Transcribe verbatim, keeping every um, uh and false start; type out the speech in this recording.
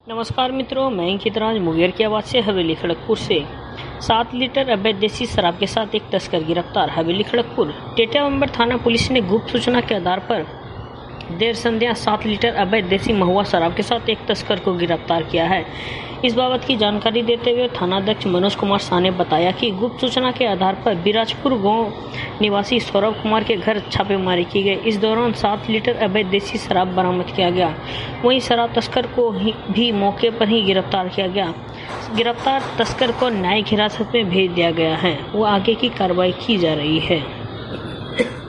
नमस्कार मित्रों, मैं अंकित राज मुंगेर की आवाज़ से हवेली खड़गपुर से। सात लीटर अवैध देसी शराब के साथ एक तस्कर गिरफ्तार। हवेली खड़गपुर टेटावंबर थाना पुलिस ने गुप्त सूचना के आधार पर देर संध्या सात लीटर अवैध देसी महुआ शराब के साथ एक तस्कर को गिरफ्तार किया है। इस बाबत की जानकारी देते हुए थानाध्यक्ष मनोज कुमार शाह ने बताया कि गुप्त सूचना के आधार पर बिराजपुर गांव निवासी सौरभ कुमार के घर छापेमारी की गई। इस दौरान सात लीटर अवैध देसी शराब बरामद किया गया। वहीं शराब तस्कर को भी मौके पर ही गिरफ्तार किया गया। गिरफ्तार तस्कर को न्यायिक हिरासत में भेज दिया गया है। वो आगे की कार्रवाई की जा रही है।